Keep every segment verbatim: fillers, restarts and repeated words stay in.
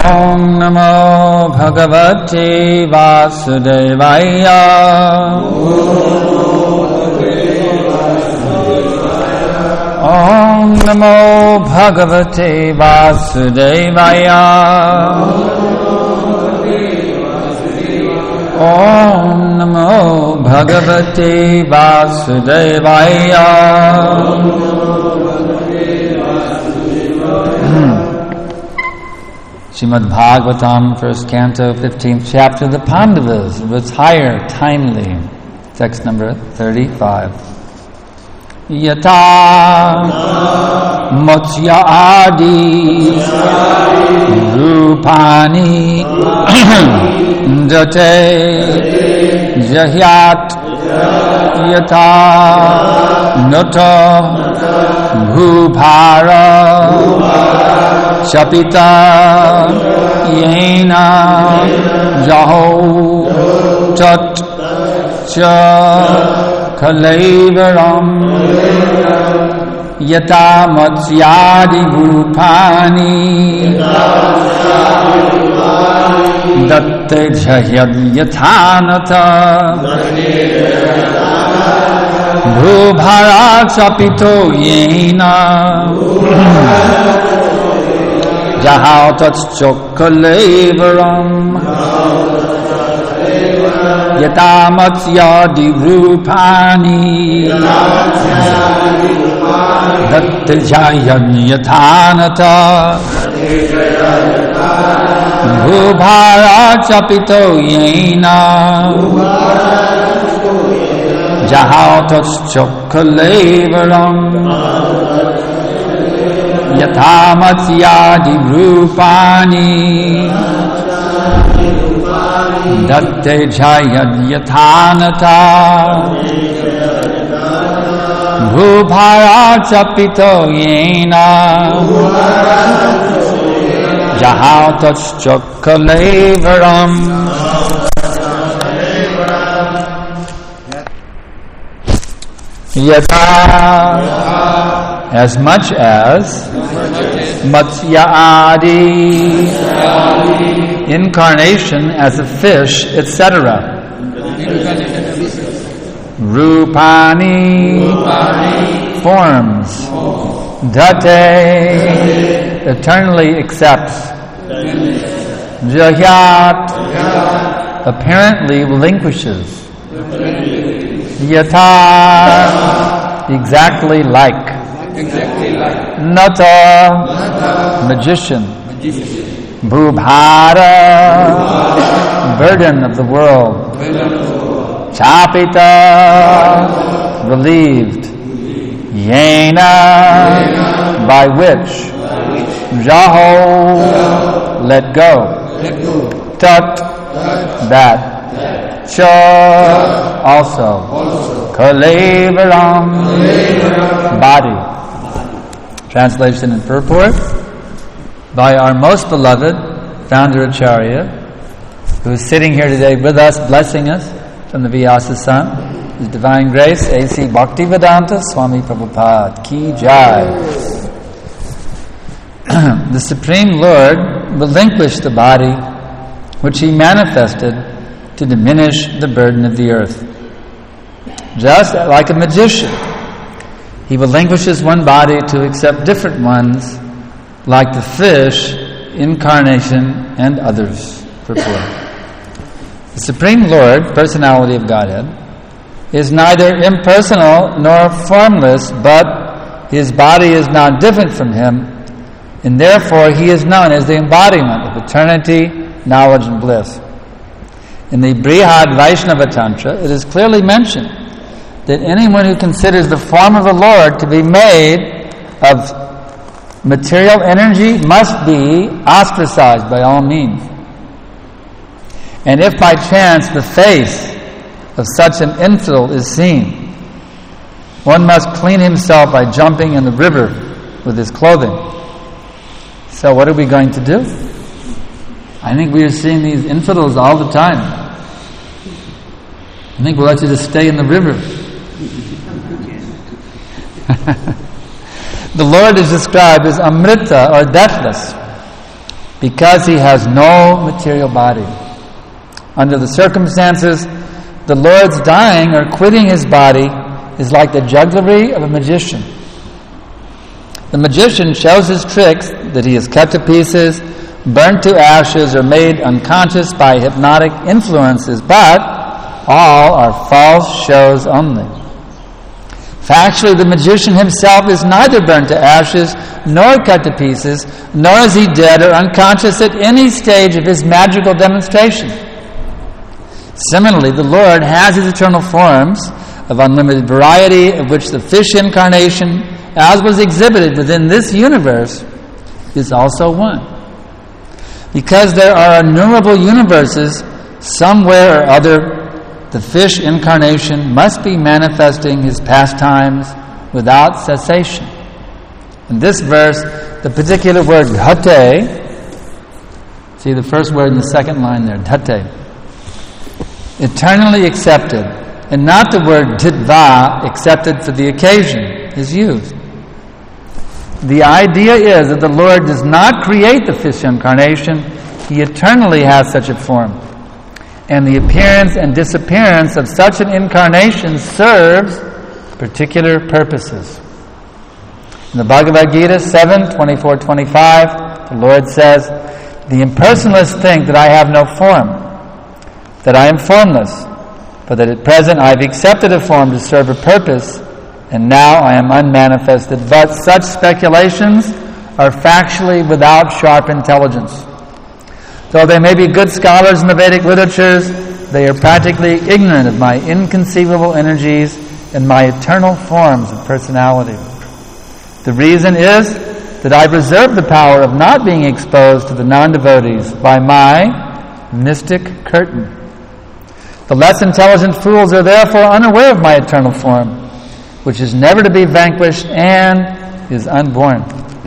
Om Namo Bhagavate Vasudevaya. Om Namo Bhagavate Vasudevaya. Om Namo Bhagavate Vasudevaya. Srimad Bhagavatam, first canto, fifteenth chapter, the Pandavas retire timely. Text number thirty-five. Yata Motsya Adi Rupani Date Jahyat Yata Nota Bhubhara Shapita Yena Jaho Tat Cha Kalaivaram Yata Matsyadi Bhupani Datte Jayad Yathanata Bhubhara Chapito Yena Jahao Tat Chokalaivaram Yata Matsyadi Rupani Datte Jayad Yathanata Bhubhara Chapito Yena Jahao Tat Chokalaivaram Yatha Matsyadi Rupani Datte Jayad Yathanata Bhubhara Chapito Yena Jahao Tat Chokalaivaram. Yata, as much as Matsya Adi, incarnation as a fish, et cetera. Rupani, forms. Date, eternally accepts. Jahyat, apparently relinquishes. Yata, exactly like. Nata, magician. Bhubhara, burden of the world. Chapita, relieved. Yena, by which. Jaho, let go. Tat, that. Cha, also. Kalaivaram, body. Translation and purport by our most beloved founder Acharya, who is sitting here today with us, blessing us from the Vyasa Sun. His Divine Grace, A C Bhaktivedanta Swami Prabhupada Ki Jai. The Supreme Lord relinquished the body which He manifested to diminish the burden of the earth. Just like a magician, He relinquishes one body to accept different ones, like the fish, incarnation, and others. Purport. The Supreme Lord, personality of Godhead, is neither impersonal nor formless, but His body is not different from Him, and therefore He is known as the embodiment of eternity, knowledge, and bliss. In the Brihad Vaishnava Tantra, it is clearly mentioned that anyone who considers the form of the Lord to be made of material energy must be ostracized by all means. And if by chance the face of such an infidel is seen, one must clean himself by jumping in the river with his clothing. So what are we going to do? I think we are seeing these infidels all the time. I think we'll let you just stay in the river. The Lord is described as Amrita, or deathless. because he has no material body. Under the circumstances, the Lord's dying or quitting his body is like the jugglery of a magician. The magician shows his tricks that he is cut to pieces, burnt to ashes, or made unconscious by hypnotic influences, but all are false shows only. Factually, the magician himself is neither burnt to ashes, nor cut to pieces, nor is he dead or unconscious at any stage of his magical demonstration. Similarly, the Lord has his eternal forms of unlimited variety, of which the fish incarnation, as was exhibited within this universe, is also one. Because there are innumerable universes, somewhere or other, the fish incarnation must be manifesting his pastimes without cessation. In this verse, the particular word dhate, see the first word in the second line there, dhate, eternally accepted, and not the word dhitva, accepted for the occasion, is used. The idea is that the Lord does not create the fish incarnation, he eternally has such a form. And the appearance and disappearance of such an incarnation serves particular purposes. In the Bhagavad Gita seven, twenty-four to twenty-five, the Lord says, "The impersonalists think that I have no form, that I am formless, but that at present I have accepted a form to serve a purpose, and now I am unmanifested. But such speculations are factually without sharp intelligence. Though they may be good scholars in the Vedic literatures, they are practically ignorant of my inconceivable energies and my eternal forms of personality. The reason is that I reserve the power of not being exposed to the non-devotees by my mystic curtain. The less intelligent fools are therefore unaware of my eternal form, which is never to be vanquished and is unborn."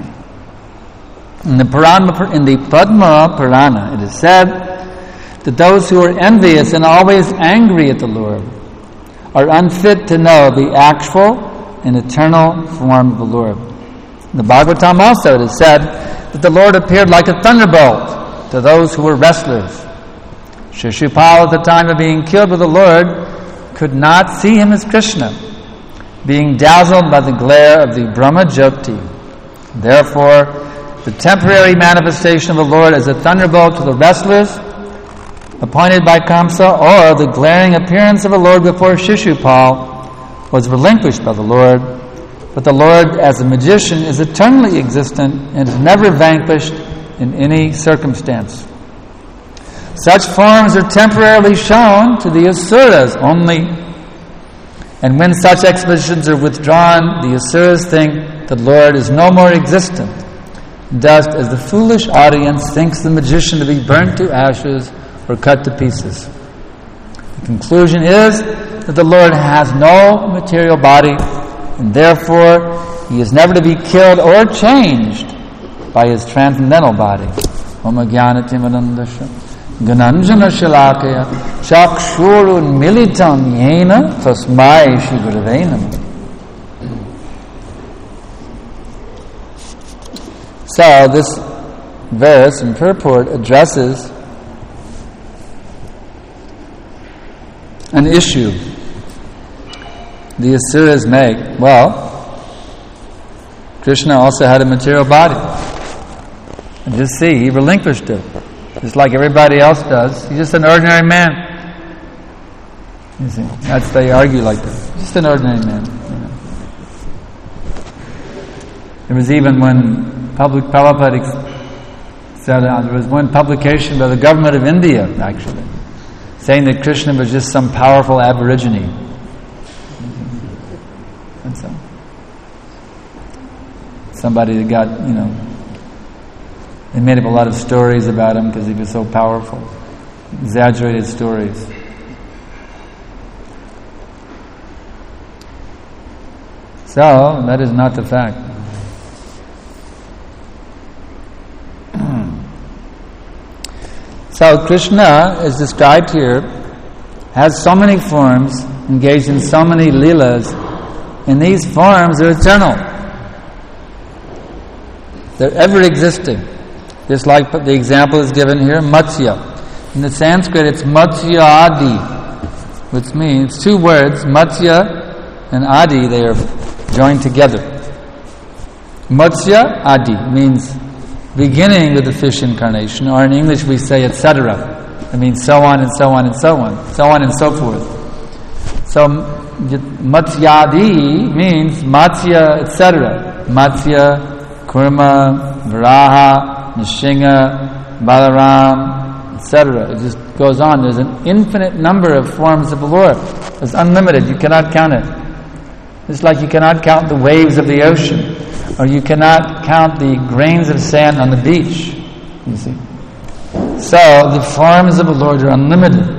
In the, Purana, in the Padma Purana, it is said that those who are envious and always angry at the Lord are unfit to know the actual and eternal form of the Lord. In the Bhagavatam also, it is said that the Lord appeared like a thunderbolt to those who were wrestlers. Shishupal, at the time of being killed by the Lord, could not see him as Krishna, being dazzled by the glare of the Brahma Jyoti. Therefore, the temporary manifestation of the Lord as a thunderbolt to the wrestlers appointed by Kamsa, or the glaring appearance of the Lord before Shishupal, was relinquished by the Lord. But the Lord, as a magician, is eternally existent and is never vanquished in any circumstance. Such forms are temporarily shown to the Asuras only, and when such exhibitions are withdrawn, the Asuras think the Lord is no more existent, just as the foolish audience thinks the magician to be burnt to ashes or cut to pieces. The conclusion is that the Lord has no material body, and therefore he is never to be killed or changed by his transcendental body. Om Jnanatimirandasya Gananjana Shalakaya Chakshurun Militam Yena Tasmai Shri Gurave Namah. So this verse in purport addresses an issue the Asuras make. Well, Krishna also had a material body. And just see, he relinquished it, just like everybody else does. He's just an ordinary man. You see, that's they argue like that. Just an ordinary man. You know. There was even when Public Prabhupada said uh, there was one publication by the government of India, actually, saying that Krishna was just some powerful aborigine. And so, somebody that got, you know, they made up a lot of stories about him because he was so powerful, exaggerated stories. So that is not the fact. So Krishna is described here, has so many forms, engaged in so many leelas, and these forms are eternal. They're ever existing. Just like the example is given here, Matsya. In the Sanskrit, it's Matsya Adi, which means two words, Matsya and Adi, they are joined together. Matsya Adi means beginning with the fish incarnation, or in English we say et cetera. It means so on and so on and so on, so on and so forth. So Matsyadi means Matsya, et cetera. Matsya, Kurma, Varaha, Nishinga, Balaram, et cetera. It just goes on. There's an infinite number of forms of the Lord. It's unlimited. You cannot count it. It's like you cannot count the waves of the ocean, or you cannot count the grains of sand on the beach. You see. So the forms of the Lord are unlimited.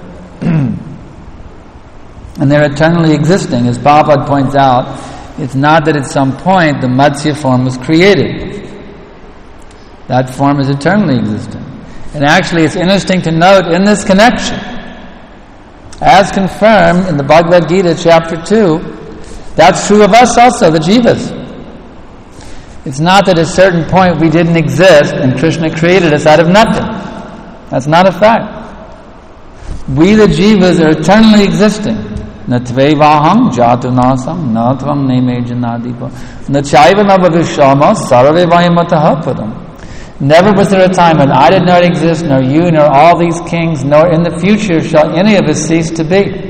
And they're eternally existing. As Prabhupada points out, it's not that at some point the Matsya form was created. That form is eternally existing. And actually it's interesting to note in this connection, as confirmed in the Bhagavad Gita chapter two, that's true of us also, the Jivas. It's not that at a certain point we didn't exist and Krishna created us out of nothing. That's not a fact. We the Jivas are eternally existing. Natvevaham jatunasam natvam neme janadipa nachaiva navavishama sarvevayamataha padam. Never was there a time when I did not exist, nor you, nor all these kings, nor in the future shall any of us cease to be.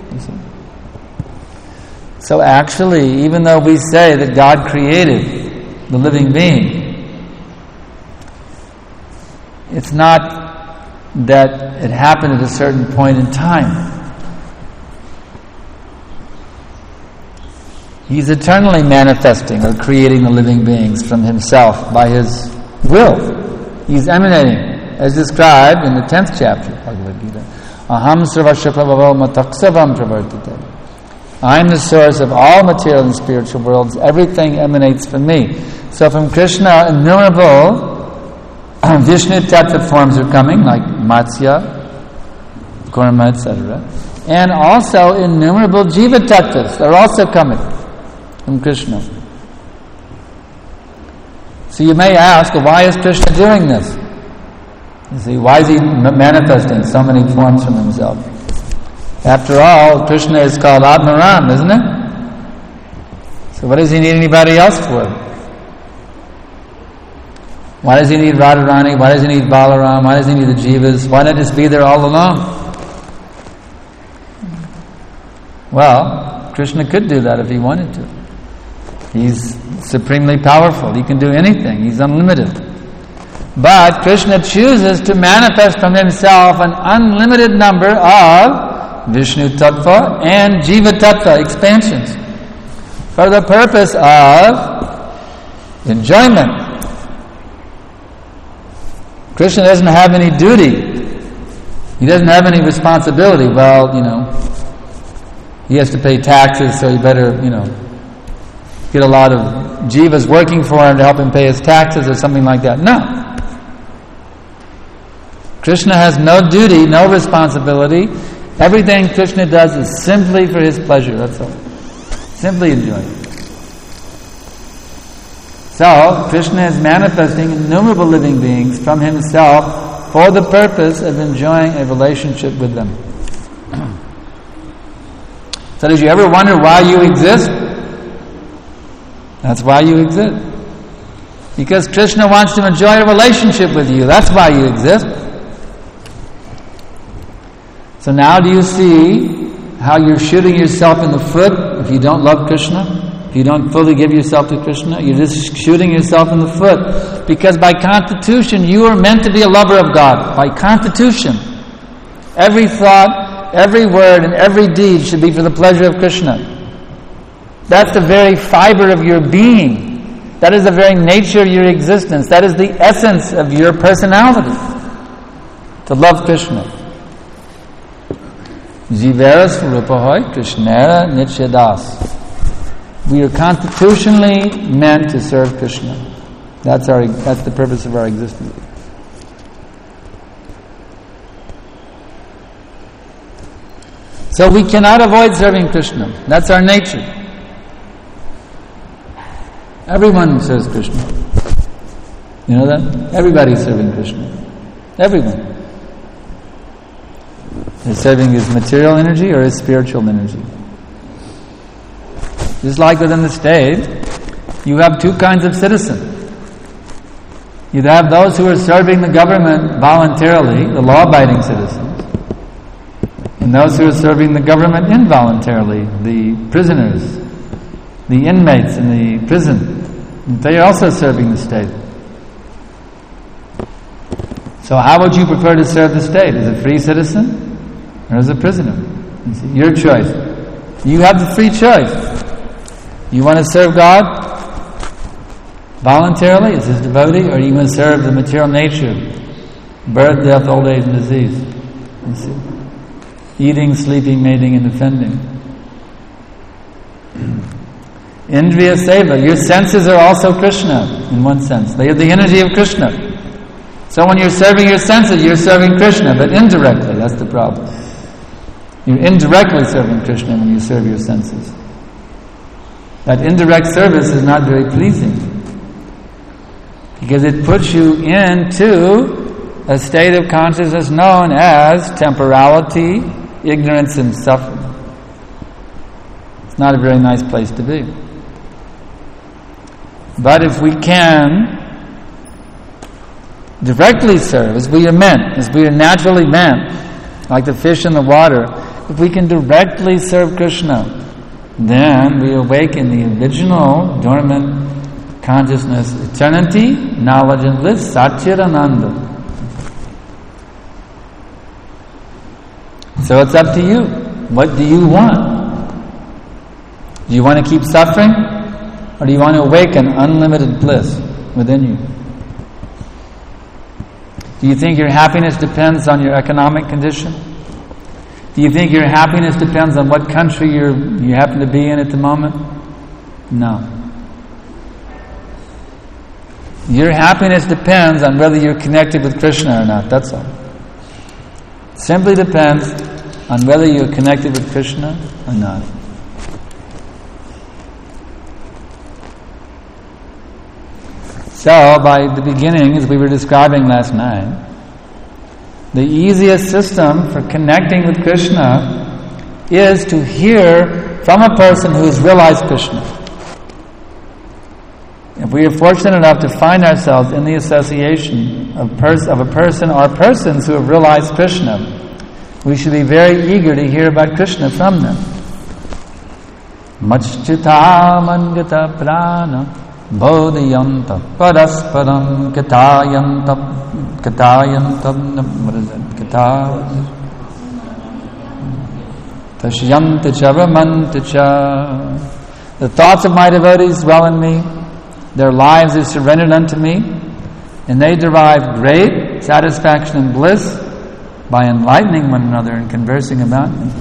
So actually, even though we say that God created the living being, it's not that it happened at a certain point in time. He's eternally manifesting or creating the living beings from himself by his will. He's emanating, as described in the tenth chapter of Bhagavad Gita. Aham sarvashapavavo mataksavam pravartate. I am the source of all material and spiritual worlds. Everything emanates from me. So from Krishna, innumerable Vishnu Tattva forms are coming, like Matsya, Kurma, et cetera. And also innumerable Jiva Tattvas are also coming from Krishna. So you may ask, well, why is Krishna doing this? You see, why is he manifesting so many forms from himself? After all, Krishna is called Atmaram, isn't it? So what does he need anybody else for? Why does he need Radharani? Why does he need Balaram? Why does he need the Jivas? Why not just be there all alone? Well, Krishna could do that if he wanted to. He's supremely powerful. He can do anything. He's unlimited. But Krishna chooses to manifest from himself an unlimited number of Vishnu Tattva and Jiva Tattva expansions for the purpose of enjoyment. Krishna doesn't have any duty. He doesn't have any responsibility. Well, you know, he has to pay taxes, so he better, you know, get a lot of jivas working for him to help him pay his taxes or something like that. No. Krishna has no duty, no responsibility. Everything Krishna does is simply for his pleasure, that's all. Simply enjoy it. So, Krishna is manifesting innumerable living beings from himself for the purpose of enjoying a relationship with them. So did you ever wonder why you exist? That's why you exist. Because Krishna wants to enjoy a relationship with you. That's why you exist. So now do you see how you're shooting yourself in the foot if you don't love Krishna? If you don't fully give yourself to Krishna, you're just shooting yourself in the foot. Because by constitution, you are meant to be a lover of God. By constitution. Every thought, every word, and every deed should be for the pleasure of Krishna. That's the very fiber of your being. That is the very nature of your existence. That is the essence of your personality. To love Krishna. Jivera Swarupahoy Krishnera Nityadas. We are constitutionally meant to serve Krishna. That's our that's the purpose of our existence. So we cannot avoid serving Krishna. That's our nature. Everyone serves Krishna. You know that? Everybody's serving Krishna. Everyone. They're serving his material energy or his spiritual energy. Just like within the state, you have two kinds of citizens. You have those who are serving the government voluntarily, the law-abiding citizens, and those who are serving the government involuntarily, the prisoners, the inmates in the prison. They are also serving the state. So how would you prefer to serve the state? As a free citizen or as a prisoner? It's your choice. You have the free choice. You want to serve God voluntarily as his devotee, or you want to serve the material nature, birth, death, old age, and disease. You see? Eating, sleeping, mating, and defending. Indriya Seva. Your senses are also Krishna, in one sense. They have the energy of Krishna. So when you're serving your senses, you're serving Krishna, but indirectly. That's the problem. You're indirectly serving Krishna when you serve your senses. That indirect service is not very pleasing, because it puts you into a state of consciousness known as temporality, ignorance, and suffering. It's not a very nice place to be. But if we can directly serve, as we are meant, as we are naturally meant, like the fish in the water, if we can directly serve Krishna, then we awaken the original dormant consciousness, eternity, knowledge and bliss, Satchidananda. So it's up to you. What do you want? Do you want to keep suffering? Or do you want to awaken unlimited bliss within you? Do you think your happiness depends on your economic condition? Do you think your happiness depends on what country you're, you happen to be in at the moment? No. Your happiness depends on whether you're connected with Krishna or not, that's all. It simply depends on whether you're connected with Krishna or not. So, by the beginning, as we were describing last night, the easiest system for connecting with Krishna is to hear from a person who has realized Krishna. If we are fortunate enough to find ourselves in the association of, pers- of a person or persons who have realized Krishna, we should be very eager to hear about Krishna from them. Machchita mangata prana bodhiyanta parasparam katayanta katayanta what is it? Kata tashyanta chavamanta cha. The thoughts of my devotees dwell in me, their lives are surrendered unto me, and they derive great satisfaction and bliss by enlightening one another and conversing about me.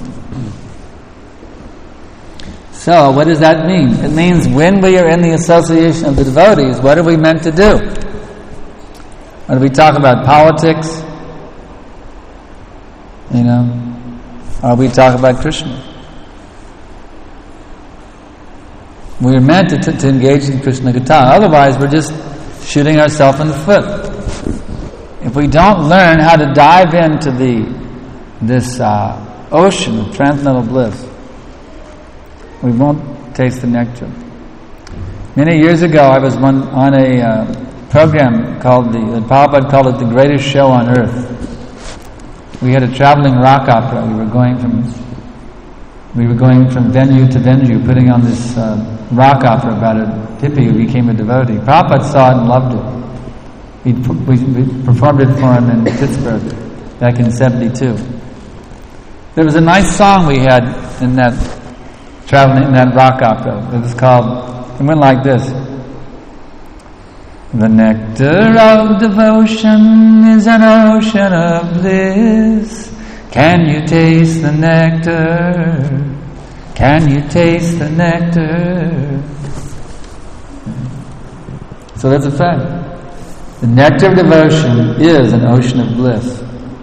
So, what does that mean? It means when we are in the association of the devotees, what are we meant to do? Or do we talk about politics? You know? Or we talk about Krishna? We are meant to, to, to engage in Krishna Katha. Otherwise, we're just shooting ourselves in the foot. If we don't learn how to dive into the this uh, ocean of transcendental bliss, we won't taste the nectar. Many years ago, I was one, on a uh, program called the, the Prabhupada called it the greatest show on earth. We had a traveling rock opera. We were going from we were going from venue to venue, putting on this uh, rock opera about a hippie who became a devotee. Prabhupada saw it and loved it. We, we, we performed it for him in Pittsburgh back in seventy-two. There was a nice song we had in that traveling in that rock opera. It was called, it went like this. The nectar of devotion is an ocean of bliss. Can you taste the nectar? Can you taste the nectar? So that's a fact. The nectar of devotion is an ocean of bliss.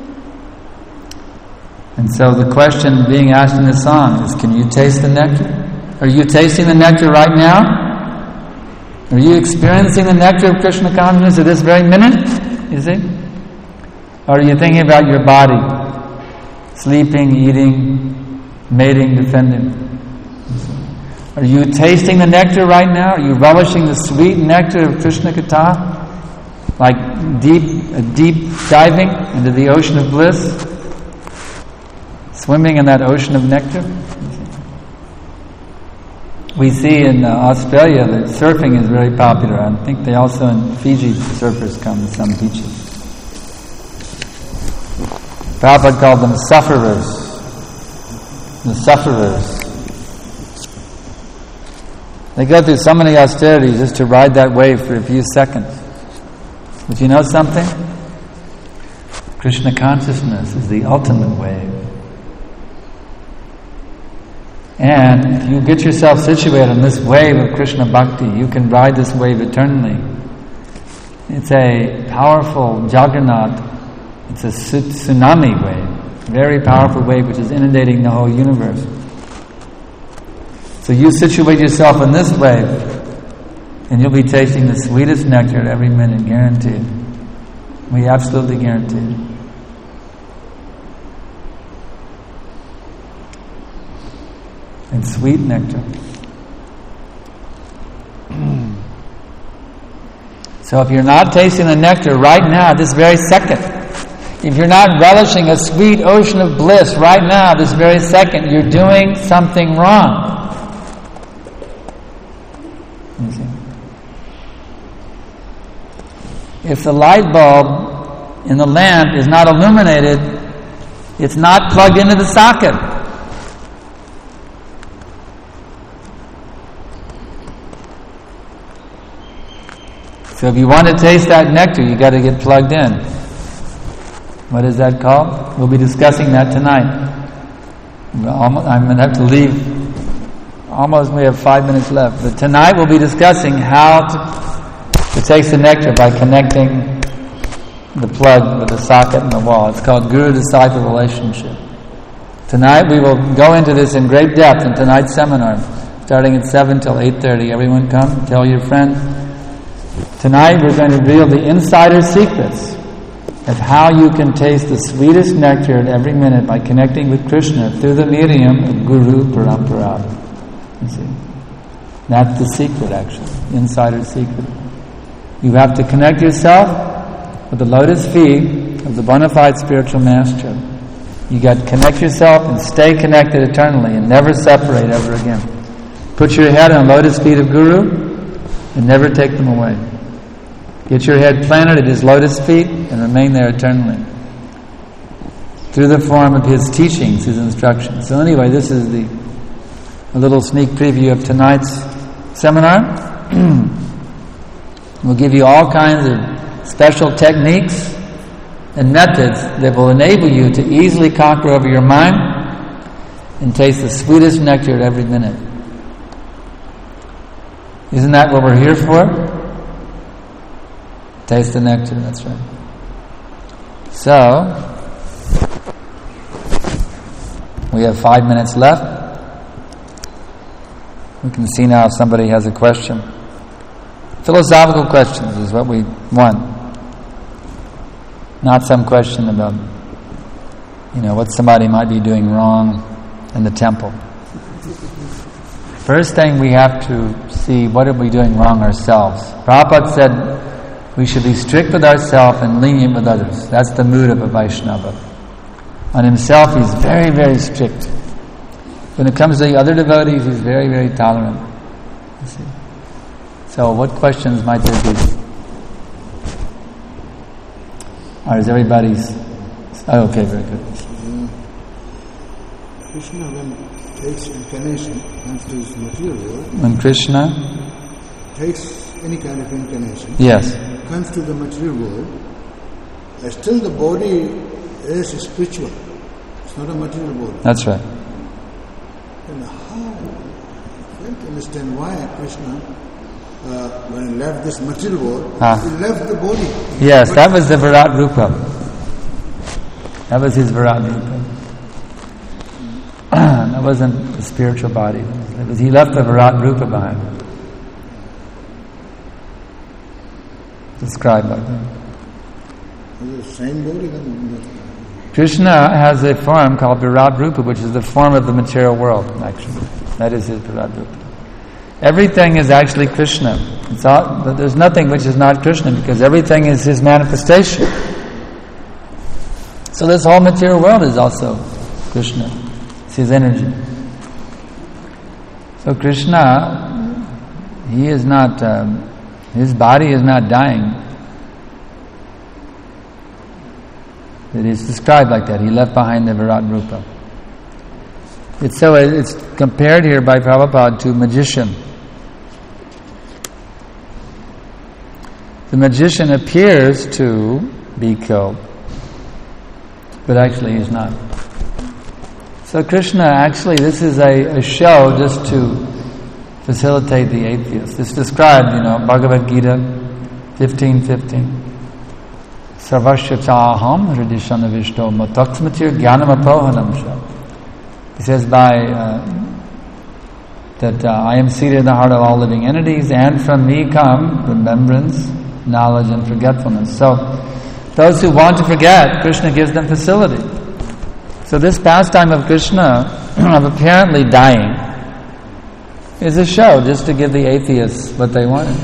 And so the question being asked in the song is, can you taste the nectar? Are you tasting the nectar right now? Are you experiencing the nectar of Krishna consciousness at this very minute? You see? Or are you thinking about your body? Sleeping, eating, mating, defending. Are you tasting the nectar right now? Are you relishing the sweet nectar of Krishna Katha? Like deep, a deep diving into the ocean of bliss? Swimming in that ocean of nectar? We see in uh, Australia that surfing is very popular. I think they also in Fiji, surfers come to some beaches. Prabhupada called them sufferers. The sufferers. They go through so many austerities just to ride that wave for a few seconds. But you know something? Krishna consciousness is the ultimate wave. And if you get yourself situated on this wave of Krishna Bhakti, you can ride this wave eternally. It's a powerful Jagannath, it's a tsunami wave, very powerful wave which is inundating the whole universe. So you situate yourself in this wave, and you'll be tasting the sweetest nectar at every minute, guaranteed. We absolutely guarantee it. And sweet nectar. So if you're not tasting the nectar right now, this very second, if you're not relishing a sweet ocean of bliss right now, this very second, you're doing something wrong. You see? If the light bulb in the lamp is not illuminated, it's not plugged into the socket. So if you want to taste that nectar, you got to get plugged in. What is that called? We'll be discussing that tonight. I'm going to have to leave. Almost, we have five minutes left. But tonight we'll be discussing how to, to taste the nectar by connecting the plug with the socket in the wall. It's called Guru-Disciple relationship. Tonight we will go into this in great depth in tonight's seminar, starting at seven till eight thirty. Everyone come, tell your friends. Tonight we're going to reveal the insider secrets of how you can taste the sweetest nectar at every minute by connecting with Krishna through the medium of Guru Parampara. You see, that's the secret, actually, insider secret. You have to connect yourself with the lotus feet of the bona fide spiritual master. You got to connect yourself and stay connected eternally and never separate ever again. Put your head on lotus feet of Guru and never take them away. Get your head planted at his lotus feet and remain there eternally. Through the form of his teachings, his instructions. So anyway, this is the a little sneak preview of tonight's seminar. We'll give you all kinds of special techniques and methods that will enable you to easily conquer over your mind and taste the sweetest nectar at every minute. Isn't that what we're here for? Taste the nectar, that's right. So, we have five minutes left. We can see now if somebody has a question. Philosophical questions is what we want. Not some question about, you know, what somebody might be doing wrong in the temple. First thing we have to see, what are we doing wrong ourselves? Prabhupada said we should be strict with ourselves and lenient with others. That's the mood of a Vaishnava. On himself, he's very, very strict. When it comes to the other devotees, he's very, very tolerant. You see. So, what questions might there be? Or is everybody's... Oh, okay, very good. Uh, Krishna, when takes incarnation, comes to his material world... When Krishna... takes any kind of incarnation... Yes. Comes to the material world, uh, still the body is spiritual. It's not a material body. That's right. And how? I can't understand why Krishna, uh, when he left this material world, ah. he left the body. Yes, but that was the Virat Rupa. That was his Virat Rupa. That wasn't the spiritual body. It was, he left the Virat Rupa behind. described like that. The same body then. Krishna has a form called Virat Rupa, which is the form of the material world, actually. That is his Virat Rupa. Everything is actually Krishna. It's all, there's nothing which is not Krishna, because everything is his manifestation. So this whole material world is also Krishna. It's his energy. So Krishna, he is not, um, his body is not dying. It is described like that. He left behind the Virat Rupa. It's so it's compared here by Prabhupada to a magician. The magician appears to be killed, but actually he's not. So Krishna, actually, this is a, a show just to facilitate the atheist. It's described, you know, Bhagavad Gita fifteen fifteen. Sarvasya chaham hridishanavishto mataksmatir jnanam apohanam sha. He says by uh, that uh, I am seated in the heart of all living entities, and from me come remembrance, knowledge, and forgetfulness. So those who want to forget, Krishna gives them facility. So this pastime of Krishna, of apparently dying, is a show just to give the atheists what they wanted.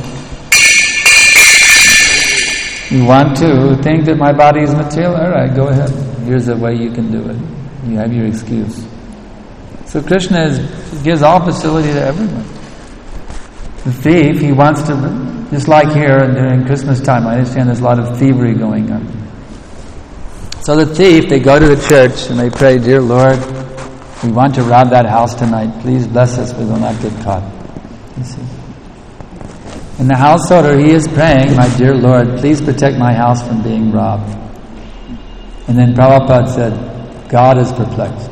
You want to think that my body is material? All right, go ahead. Here's a way you can do it. You have your excuse. So Krishna is, gives all facility to everyone. The thief, he wants to, just like here during Christmas time, I understand there's a lot of thievery going on. So the thief, they go to the church and they pray, "Dear Lord, we want to rob that house tonight. Please bless us, we will not get caught." You see. And the householder, he is praying, "My dear Lord, please protect my house from being robbed." And then Prabhupada said, "God is perplexed."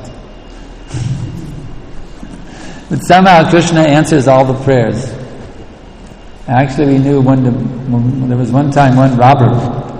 But somehow Krishna answers all the prayers. Actually, we knew one, there was one time one robber,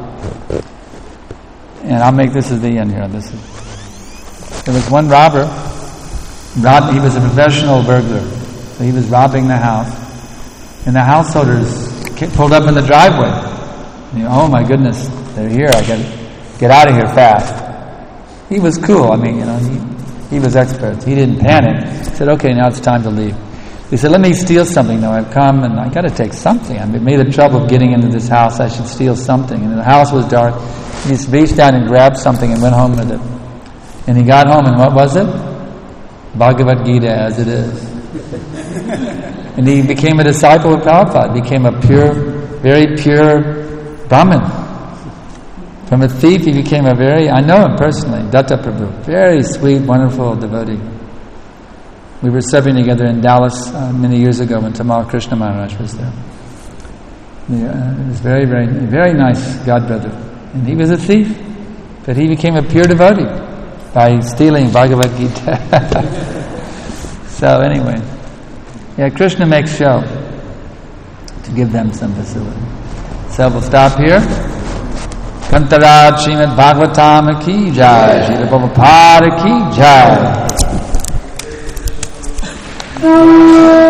and I'll make this as the end here. This is, there was one robber, robbed, he was a professional burglar, so he was robbing the house, and the householders pulled up in the driveway. You know, oh my goodness, they're here, I gotta get out of here fast. He was cool, I mean, you know, he, he was expert. He didn't panic. He said, "Okay, now it's time to leave." He said, "Let me steal something though. I've come and I got to take something. I made the trouble of getting into this house. I should steal something." And the house was dark. He just reached down and grabbed something and went home with it. And he got home, and what was it? Bhagavad Gita as it is. And he became a disciple of Prabhupada. Became a pure, very pure Brahmin. From a thief, he became a very, I know him personally, Datta Prabhu. Very sweet, wonderful devotee. We were serving together in Dallas uh, many years ago when Tamal Krishna Maharaj was there. Yeah, it was very, very, very nice godbrother. And he was a thief, but he became a pure devotee by stealing Bhagavad Gita. So anyway, yeah, Krishna makes show to give them some facility. So we'll stop here. Kantaraj Srimad Bhagavatam ki jai, Srila Prabhupada ki jai.